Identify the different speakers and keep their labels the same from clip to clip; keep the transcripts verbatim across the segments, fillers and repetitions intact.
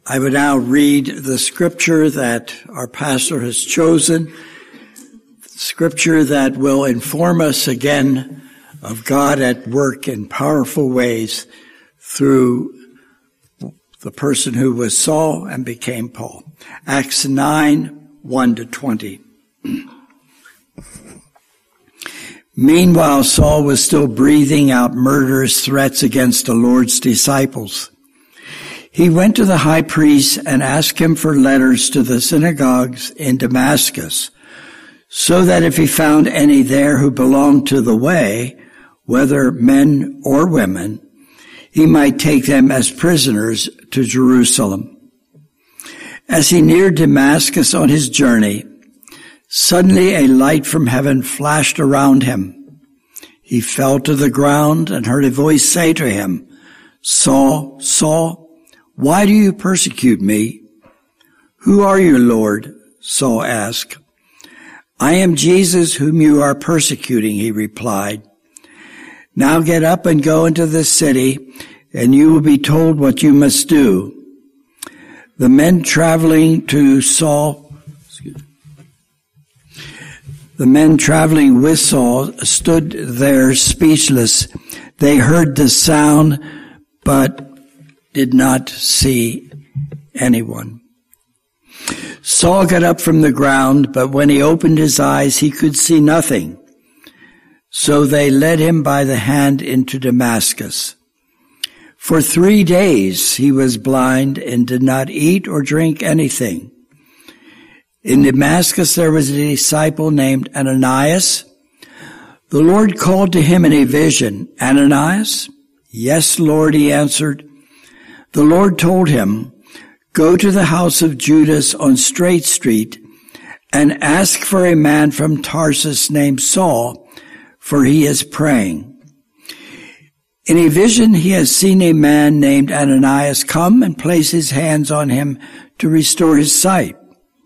Speaker 1: I would now read the scripture that our pastor has chosen, scripture that will inform us again of God at work in powerful ways through the person who was Saul and became Paul. Acts nine, one to twenty. Meanwhile, Saul was still breathing out murderous threats against the Lord's disciples. He went to the high priest and asked him for letters to the synagogues in Damascus, so that if he found any there who belonged to the way, whether men or women, he might take them as prisoners to Jerusalem. As he neared Damascus on his journey, suddenly a light from heaven flashed around him. He fell to the ground and heard a voice say to him, "Saul, Saul, why do you persecute me?" "Who are you, Lord?" Saul asked. "I am Jesus whom you are persecuting," he replied. "Now get up and go into the city, and you will be told what you must do." The men traveling to Saul, excuse me, the men traveling with Saul stood there speechless. They heard the sound, but did not see anyone. Saul got up from the ground, but when he opened his eyes, he could see nothing. So they led him by the hand into Damascus. For three days he was blind and did not eat or drink anything. In Damascus there was a disciple named Ananias. The Lord called to him in a vision, "Ananias?" "Yes, Lord," he answered. The Lord told him, "Go to the house of Judas on Straight Street and ask for a man from Tarsus named Saul, for he is praying. In a vision he has seen a man named Ananias come and place his hands on him to restore his sight."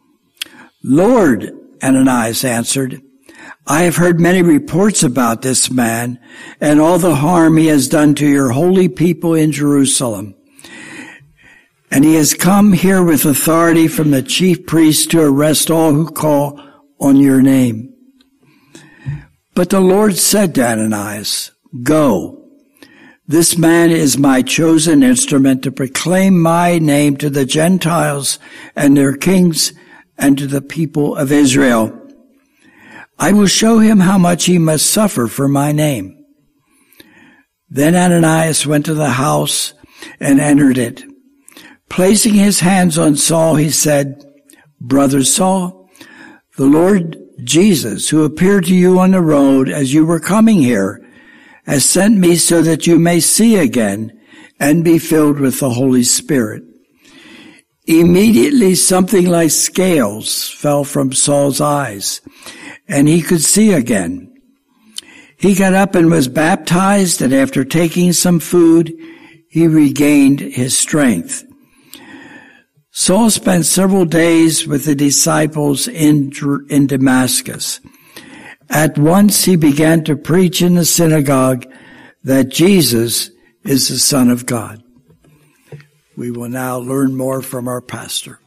Speaker 1: "Lord," Ananias answered, "I have heard many reports about this man and all the harm he has done to your holy people in Jerusalem. And he has come here with authority from the chief priests to arrest all who call on your name." But the Lord said to Ananias, "Go. This man is my chosen instrument to proclaim my name to the Gentiles and their kings and to the people of Israel. I will show him how much he must suffer for my name." Then Ananias went to the house and entered it. Placing his hands on Saul, he said, "Brother Saul, the Lord Jesus, who appeared to you on the road as you were coming here, has sent me so that you may see again and be filled with the Holy Spirit." Immediately something like scales fell from Saul's eyes, and he could see again. He got up and was baptized, and after taking some food, he regained his strength. Saul spent several days with the disciples in, in Damascus. At once he began to preach in the synagogue that Jesus is the Son of God. We will now learn more from our pastor.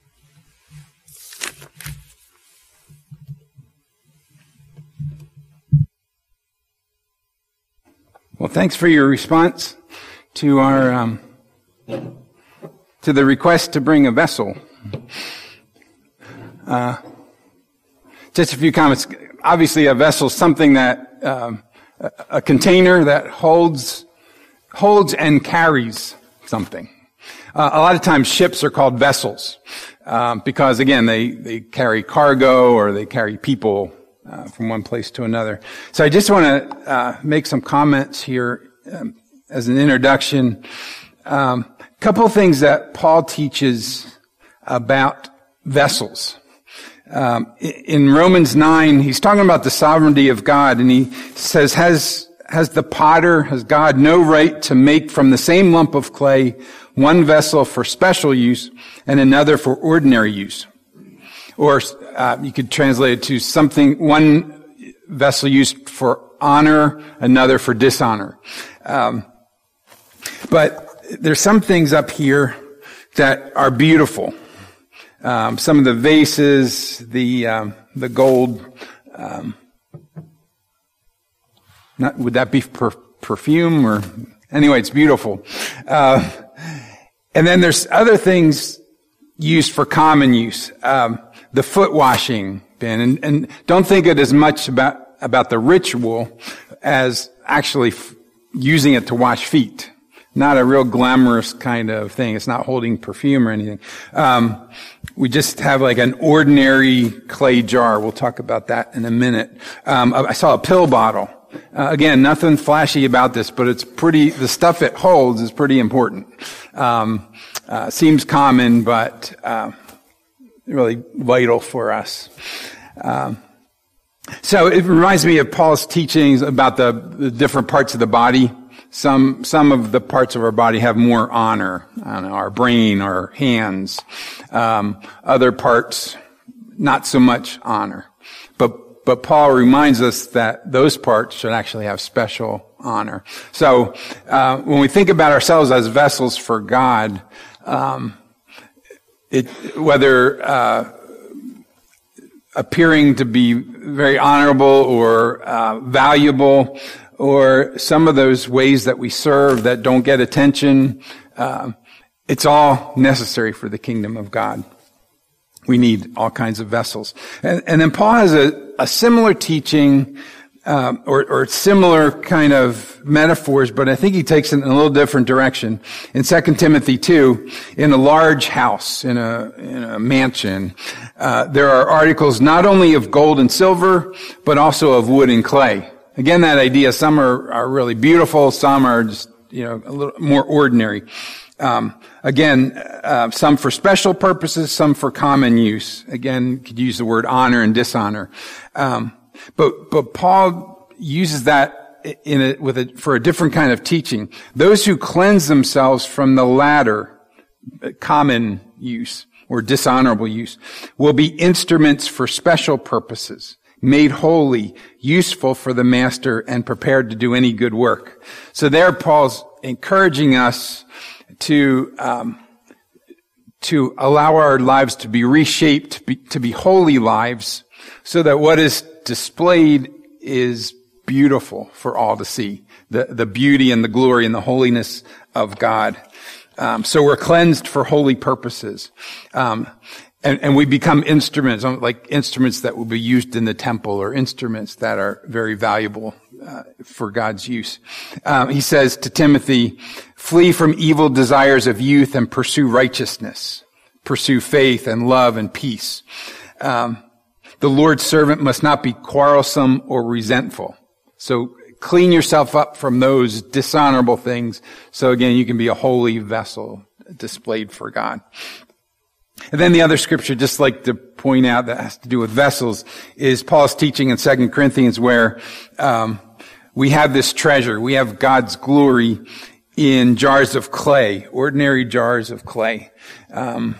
Speaker 2: Well, thanks for your response to our um, to the request to bring a vessel. Uh, just a few comments. Obviously, a vessel is something that um, a, a container that holds holds and carries something. Uh, a lot of times, ships are called vessels um, because, again, they they carry cargo or they carry people uh, from one place to another. So, I just want to uh, make some comments here um, as an introduction. Um, couple of things that Paul teaches about vessels. Um, in Romans nine, he's talking about the sovereignty of God, and he says, has, has the potter, has God no right to make from the same lump of clay one vessel for special use and another for ordinary use? Or, uh, you could translate it to something, one vessel used for honor, another for dishonor. Um, but there's some things up here that are beautiful. Um, some of the vases, the um, the gold. Um, not, would that be per, perfume or anyway? It's beautiful. Uh, and then there's other things used for common use. Um, the foot washing bin, and, and don't think it as much about about the ritual as actually f- using it to wash feet. Not a real glamorous kind of thing. It's not holding perfume or anything. Um, we just have like an ordinary clay jar. We'll talk about that in a minute. Um, I saw a pill bottle. Uh, again, nothing flashy about this, but it's pretty, the stuff it holds is pretty important. Um, uh, seems common, but, uh, really vital for us. Um, so it reminds me of Paul's teachings about the, the different parts of the body. Some, some of the parts of our body have more honor. I don't know, our brain, our hands. Um, other parts, not so much honor. But, but Paul reminds us that those parts should actually have special honor. So, uh, when we think about ourselves as vessels for God, um, it, whether, uh, appearing to be very honorable or, uh, valuable, or some of those ways that we serve that don't get attention, uh, it's all necessary for the kingdom of God. We need all kinds of vessels. And, and then Paul has a, a similar teaching, um, or, or similar kind of metaphors, but I think he takes it in a little different direction. In Second Timothy two, in a large house, in a, in a mansion, uh, there are articles not only of gold and silver, but also of wood and clay. Again, that idea, some are, are really beautiful, some are just, you know, a little more ordinary. Um, again, uh, some for special purposes, some for common use. Again, could use the word honor and dishonor. Um, but, but Paul uses that in a, with a, for a different kind of teaching. Those who cleanse themselves from the latter, common use or dishonorable use, will be instruments for special purposes, made holy, useful for the master, and prepared to do any good work. So there Paul's encouraging us to um, to allow our lives to be reshaped, to be, to be holy lives, so that what is displayed is beautiful for all to see. The, the beauty and the glory and the holiness of God. Um, so we're cleansed for holy purposes. Um, And, and we become instruments, like instruments that will be used in the temple, or instruments that are very valuable uh, for God's use. Um, he says to Timothy, flee from evil desires of youth and pursue righteousness. Pursue faith and love and peace. Um, the Lord's servant must not be quarrelsome or resentful. So clean yourself up from those dishonorable things, so again you can be a holy vessel displayed for God. And then the other scripture, just like to point out, that has to do with vessels, is Paul's teaching in Second Corinthians, where um, we have this treasure. We have God's glory in jars of clay, ordinary jars of clay. Um,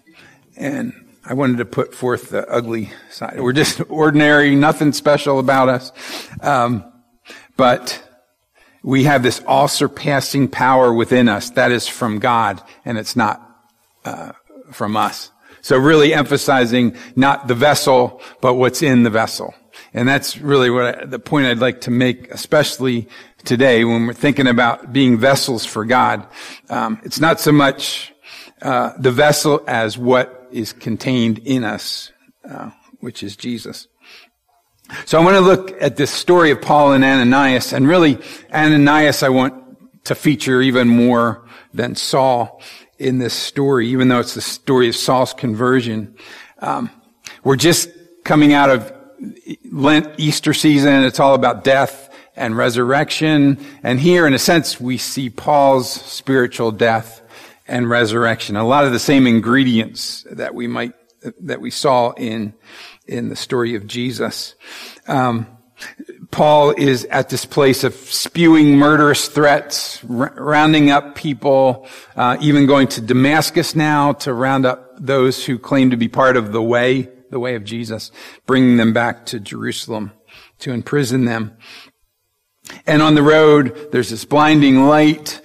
Speaker 2: and I wanted to put forth the ugly side. We're just ordinary, nothing special about us. Um, but we have this all-surpassing power within us that is from God, and it's not uh from us. So really emphasizing not the vessel, but what's in the vessel. And that's really what I, the point I'd like to make, especially today when we're thinking about being vessels for God. Um, it's not so much uh, the vessel as what is contained in us, uh, which is Jesus. So I want to look at this story of Paul and Ananias, and really Ananias I want to feature even more than Saul in this story, even though it's the story of Saul's conversion. Um, we're just coming out of Lent, Easter season. It's all about death and resurrection. And here, in a sense, we see Paul's spiritual death and resurrection. A lot of the same ingredients that we might, that we saw in, in the story of Jesus. Um, Paul is at this place of spewing murderous threats, r- rounding up people, uh, even going to Damascus now to round up those who claim to be part of the way, the way of Jesus, bringing them back to Jerusalem to imprison them. And on the road, there's this blinding light.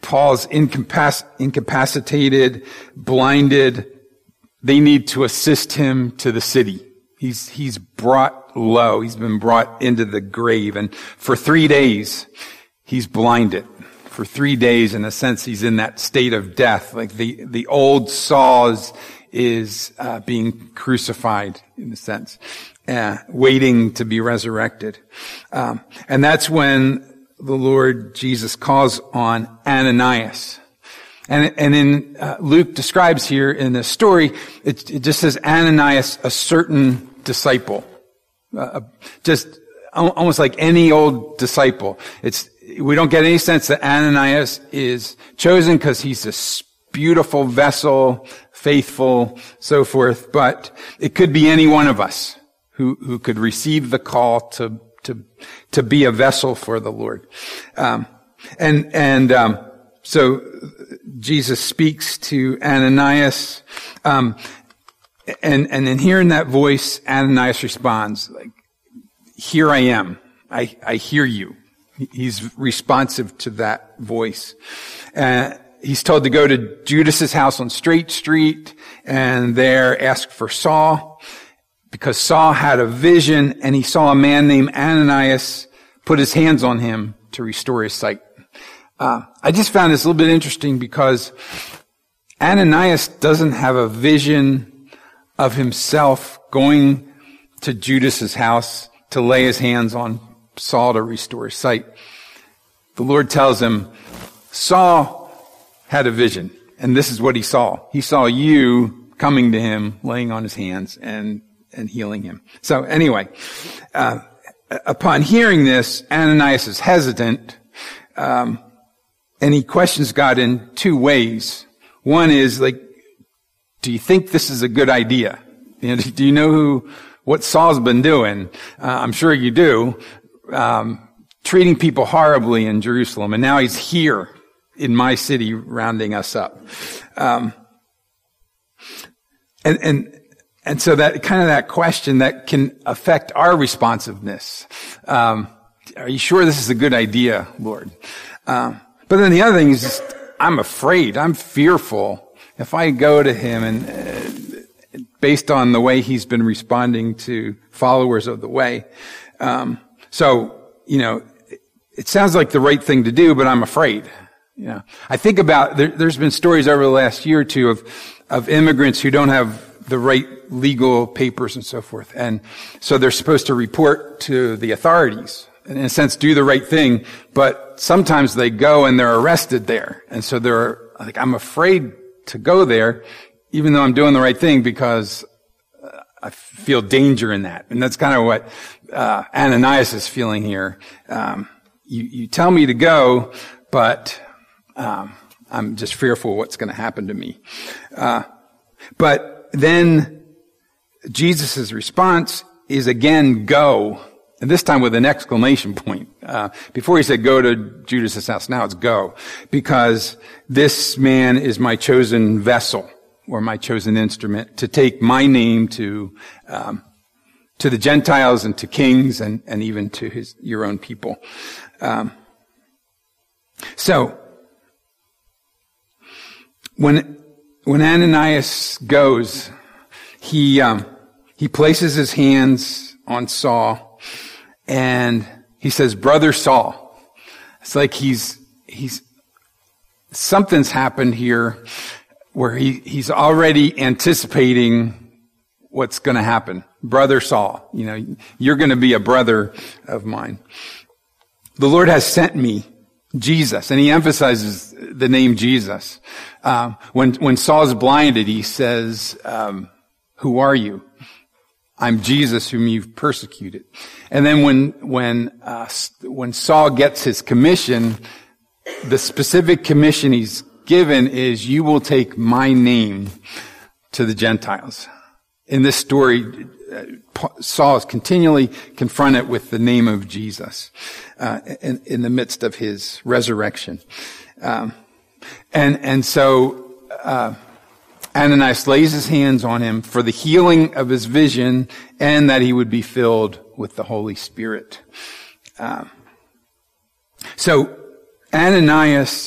Speaker 2: Paul's incapac- incapacitated, blinded. They need to assist him to the city. He's, he's brought low. He's been brought into the grave. And for three days, he's blinded. For three days, in a sense, he's in that state of death. Like the, the old Saul is, is uh, being crucified, in a sense, uh, waiting to be resurrected. Um, and that's when the Lord Jesus calls on Ananias. And, and in, uh, Luke describes here in the story, it, it just says Ananias, a certain disciple. Uh, just almost like any old disciple. It's, we don't get any sense that Ananias is chosen because he's a beautiful vessel, faithful, so forth, but it could be any one of us who, who could receive the call to to to be a vessel for the Lord. Um, and and um, so Jesus speaks to Ananias, um, and and in hearing that voice, Ananias responds like, "Here I am. I I hear you." He's responsive to that voice. Uh, he's told to go to Judas's house on Straight Street and there ask for Saul. Because Saul had a vision and he saw a man named Ananias put his hands on him to restore his sight. Uh, I just found this a little bit interesting because Ananias doesn't have a vision of himself going to Judas's house to lay his hands on Saul to restore his sight. The Lord tells him, Saul had a vision, and this is what he saw. He saw you coming to him, laying on his hands, and and healing him. So anyway, uh, upon hearing this, Ananias is hesitant, um, and he questions God in two ways. One is like, do you think this is a good idea? You know, do you know who, what Saul's been doing? Uh, I'm sure you do. Um, treating people horribly in Jerusalem, and now he's here in my city rounding us up. Um, and, and, And so that kind of that question that can affect our responsiveness. Um, are you sure this is a good idea, Lord? Um, but then the other thing is, just, I'm afraid, I'm fearful. If I go to him and uh, based on the way he's been responding to followers of the way, um, so you know, it, it sounds like the right thing to do, but I'm afraid. You know, I think about there, there's been stories over the last year or two of of immigrants who don't have the right legal papers and so forth. And so they're supposed to report to the authorities, and in a sense do the right thing, but sometimes they go and they're arrested there. And so they're like, I'm afraid to go there, even though I'm doing the right thing, because uh, I feel danger in that. And that's kind of what uh, Ananias is feeling here. Um, you, you tell me to go, but um, I'm just fearful what's going to happen to me. Uh, but then Jesus' response is again, go. And this time with an exclamation point. Uh, before he said go to Judas' house, now it's go. Because this man is my chosen vessel, or my chosen instrument, to take my name to, um, to the Gentiles and to kings and, and even to his, your own people. Um, so, when, When Ananias goes, he um, he places his hands on Saul, and he says, "Brother Saul." It's like he's he's something's happened here, where he he's already anticipating what's going to happen. Brother Saul, you know, you're going to be a brother of mine. The Lord has sent me, Jesus, and he emphasizes the name Jesus. Um, when when Saul's blinded, he says, um, "Who are you?" "I'm Jesus, whom you've persecuted." And then when when uh, when Saul gets his commission, the specific commission he's given is, "You will take my name to the Gentiles." In this story, Saul is continually confronted with the name of Jesus uh, in, in the midst of his resurrection. Um, and and so uh, Ananias lays his hands on him for the healing of his vision and that he would be filled with the Holy Spirit. Um, so Ananias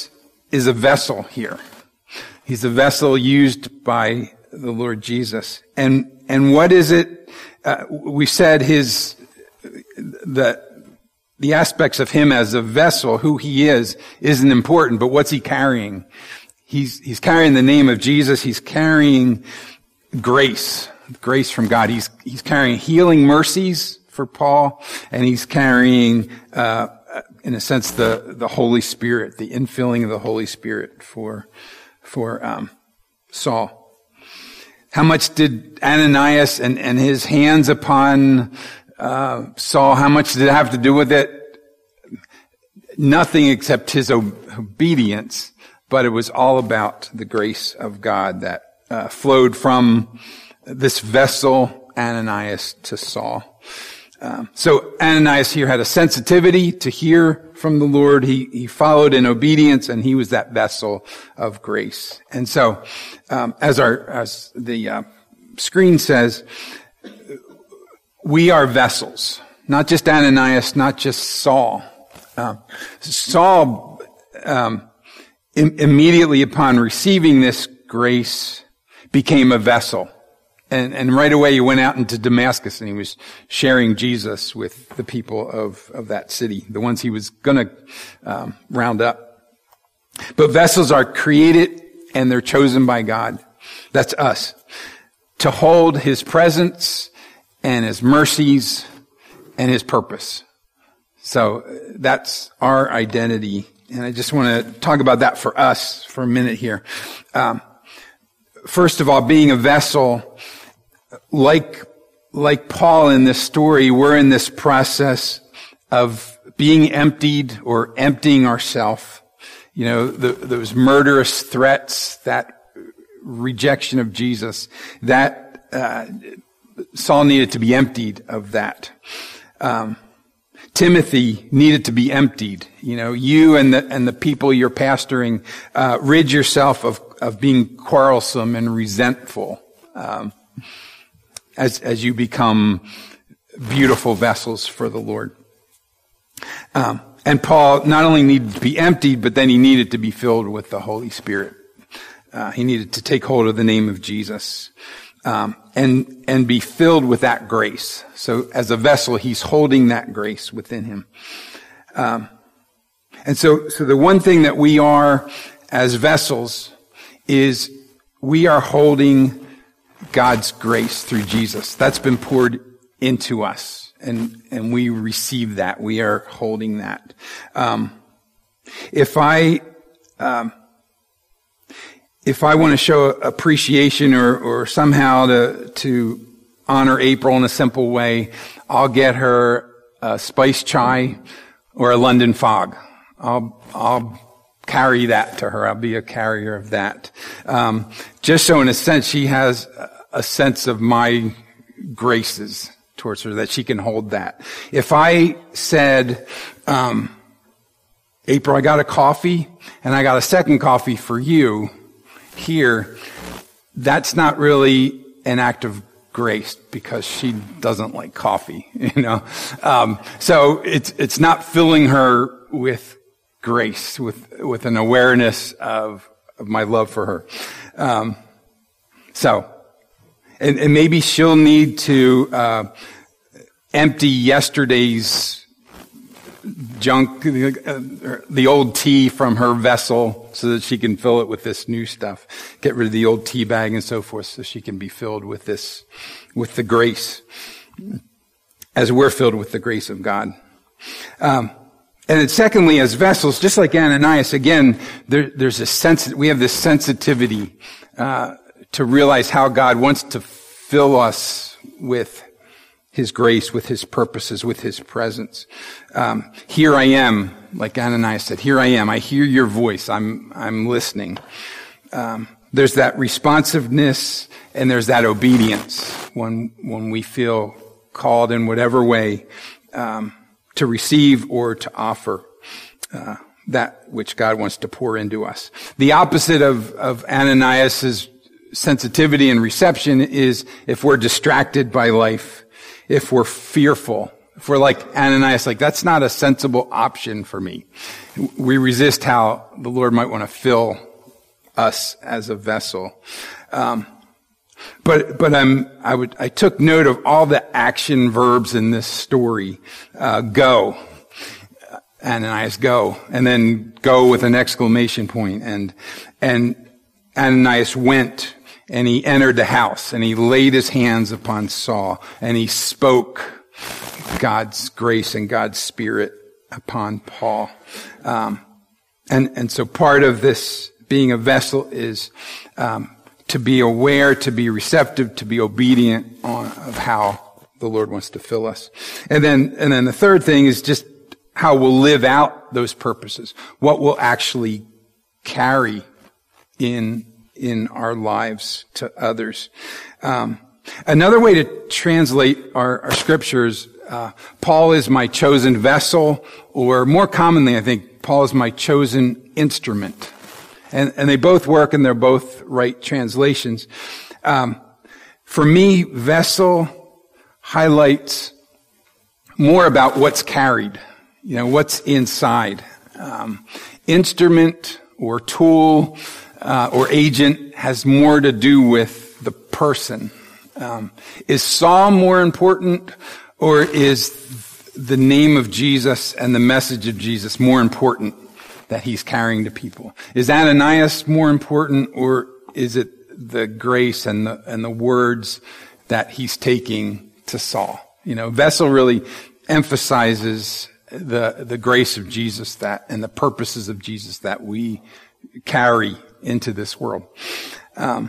Speaker 2: is a vessel here. He's a vessel used by the Lord Jesus. And, and what is it? Uh, we said his, the, the aspects of him as a vessel, who he is, isn't important, but what's he carrying? He's, he's carrying the name of Jesus. He's carrying grace, grace from God. He's, he's carrying healing mercies for Paul, and he's carrying, uh, in a sense, the, the Holy Spirit, the infilling of the Holy Spirit for, for, um, Saul. How much did Ananias and, and his hands upon, uh, Saul, how much did it have to do with it? Nothing except his obedience, but it was all about the grace of God that, uh, flowed from this vessel, Ananias, to Saul. Um, so Ananias here had a sensitivity to hear from the Lord. He, he followed in obedience, and he was that vessel of grace. And so, um, as our, as the, uh, screen says, we are vessels. Not just Ananias, not just Saul. Um, Saul, um, im- immediately upon receiving this grace, became a vessel. And, and right away he went out into Damascus, and he was sharing Jesus with the people of, of that city, the ones he was gonna, um, round up. But vessels are created and they're chosen by God. That's us. To hold his presence and his mercies and his purpose. So that's our identity. And I just want to talk about that for us for a minute here. Um, first of all, being a vessel, like, like Paul in this story, we're in this process of being emptied or emptying ourselves. You know, the, those murderous threats, that rejection of Jesus, that, uh, Saul needed to be emptied of that. Um, Timothy needed to be emptied. You know, you and the, and the people you're pastoring, uh, rid yourself of, of being quarrelsome and resentful, um, as, as you become beautiful vessels for the Lord. Um, and Paul not only needed to be emptied, but then he needed to be filled with the Holy Spirit. Uh, he needed to take hold of the name of Jesus. Um, and, and be filled with that grace. So as a vessel, he's holding that grace within him. Um, and so, so the one thing that we are as vessels is we are holding God's grace through Jesus. That's been poured into us. And, and we receive that. We are holding that. Um, if I, um, If I want to show appreciation or, or somehow to, to honor April in a simple way, I'll get her a spice chai or a London Fog. I'll, I'll carry that to her. I'll be a carrier of that. Um, just so in a sense she has a sense of my graces towards her, that she can hold that. If I said, um, April, I got a coffee and I got a second coffee for you, here, that's not really an act of grace because she doesn't like coffee, you know. Um, so it's it's not filling her with grace, with with an awareness of of my love for her. Um, so, and, and maybe she'll need to uh, empty yesterday's junk, the old tea from her vessel so that she can fill it with this new stuff. Get rid of the old tea bag and so forth so she can be filled with this, with the grace, as we're filled with the grace of God. Um, and then secondly, as vessels, just like Ananias, again, there, there's a sense, we have this sensitivity, uh, to realize how God wants to fill us with His grace, with His purposes, with His presence. Um, here I am, like Ananias said, here I am. I hear your voice. I'm, I'm listening. Um, there's that responsiveness and there's that obedience when, when we feel called in whatever way, um, to receive or to offer, uh, that which God wants to pour into us. The opposite of, of Ananias's sensitivity and reception is if we're distracted by life, if we're fearful, if we're like Ananias, like that's not a sensible option for me. We resist how the Lord might want to fill us as a vessel. Um, but but I'm I would I took note of all the action verbs in this story. Uh, go, Ananias, go, and then go with an exclamation point, and and Ananias went, and he entered the house, and he laid his hands upon Saul, and he spoke God's grace and God's Spirit upon Paul. Um, and, and so part of this being a vessel is, um, to be aware, to be receptive, to be obedient on, of how the Lord wants to fill us. And then, and then the third thing is just how we'll live out those purposes. What we'll actually carry in, in our lives to others. Um, another way to translate our, our scriptures, Uh, Paul is my chosen vessel, or more commonly, I think, Paul is my chosen instrument. And, and they both work, and they're both right translations. Um, for me, vessel highlights more about what's carried, you know, what's inside. Um, instrument or tool uh, or agent has more to do with the person. Um, is Saul more important? Or is the name of Jesus and the message of Jesus more important that he's carrying to people? Is Ananias more important, or is it the grace and the and the words that he's taking to Saul? You know, vessel really emphasizes the the grace of Jesus that and the purposes of Jesus that we carry into this world. Um,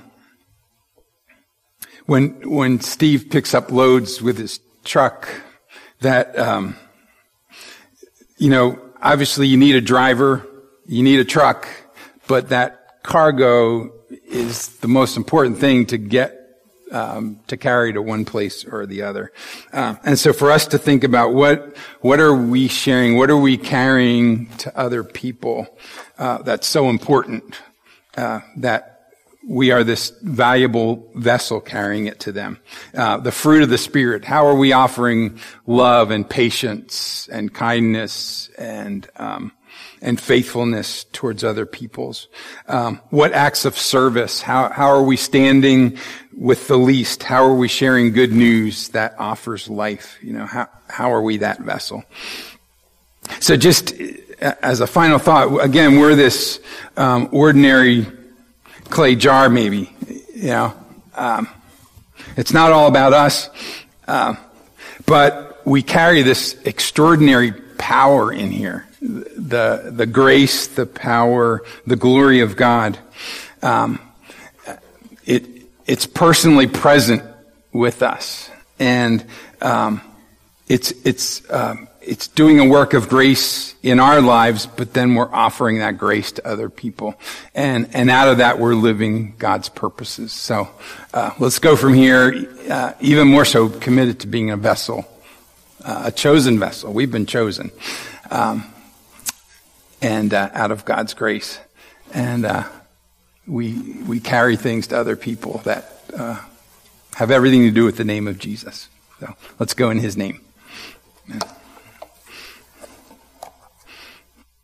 Speaker 2: when when Steve picks up loads with his truck, that, um, you know, obviously you need a driver, you need a truck, but that cargo is the most important thing to get, um, to carry to one place or the other. Um, and so for us to think about what, what are we sharing, what are we carrying to other people, uh, that's so important, uh, that we are this valuable vessel carrying it to them. Uh, the fruit of the Spirit. How are we offering love and patience and kindness and um, and faithfulness towards other peoples? Um, what acts of service? How how are we standing with the least? How are we sharing good news that offers life? You know, how how are we that vessel? So just as a final thought, again, we're this um, ordinary clay jar, maybe, you know, um, it's not all about us, uh, but we carry this extraordinary power in here, the the grace, the power, the glory of God. Um, it it's personally present with us, and um, it's it's um, it's doing a work of grace in our lives, but then we're offering that grace to other people. And, and out of that, we're living God's purposes. So, uh, let's go from here, uh, even more so committed to being a vessel, uh, a chosen vessel. We've been chosen, um, and, uh, out of God's grace. And, uh, we, we carry things to other people that, uh, have everything to do with the name of Jesus. So let's go in his name. Amen.